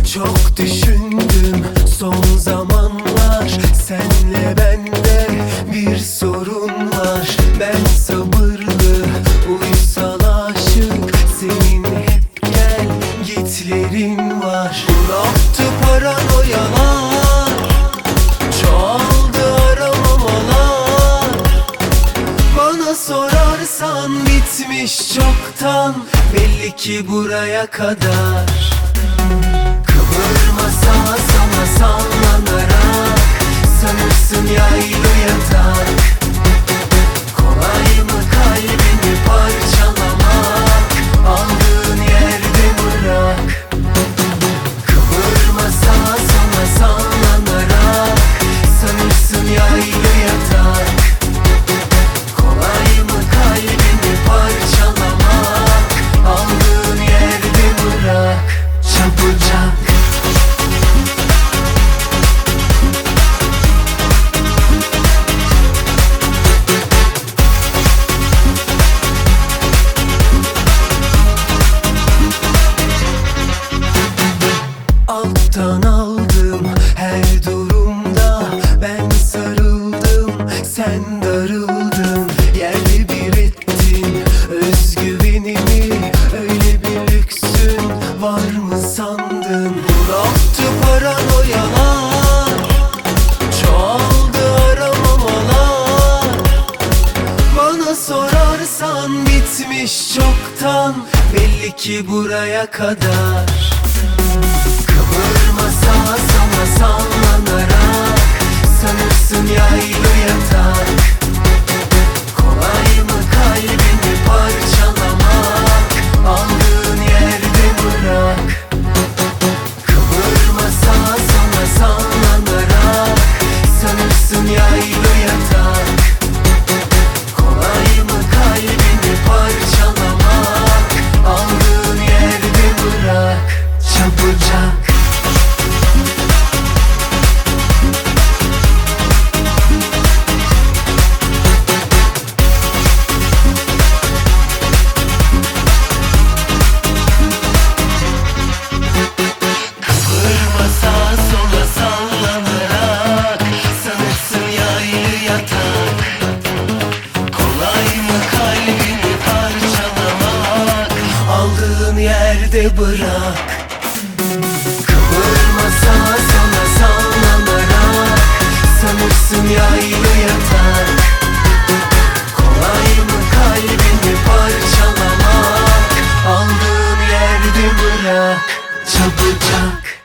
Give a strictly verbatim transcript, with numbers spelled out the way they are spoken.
Çok düşündüm son zamanlar, senle bende bir sorun var. Ben sabırlı, uysal aşık, senin hep gel gitlerin var. Unattı paranoyalar, çoğaldı aramamalar. Bana sorarsan bitmiş çoktan, belli ki buraya kadar. Kıvırma sağa sola sallanarak, sanırsın yaylı yatak. Kolay mı kalbini parçalamak, aldığın yerde bırak. Kıvırma sağa sola sallanarak, sanırsın yaylı yatak. Kolay mı kalbini parçalamak, aldığın yerde bırak. Çabucak alttan aldım her durumda, ben sarıldım sen darıldın. Yerle bir ettin özgüvenimi, öyle bir lüksün var mı sandın? Unattı paranoyalar, çoğaldı aramamalar. Bana sorarsan bitmiş çoktan, belli ki buraya kadar. Kıvırma sağa sola sallanarak, sanırsın yaylı yatak. Kolay mı kalbini parçalamak, aldığın yerde bırak. Kıvırma sağa sola sallanarak, sanırsın yaylı yatak. Kolay mı kalbini parçalamak, aldığın yerde bırak. Çabucak yerde bırak. Kıvırma sağa sola sallanarak, sanırsın yaylı yatak. Kolay mı kalbini parçalamak, aldığın yerde bırak. Çabucak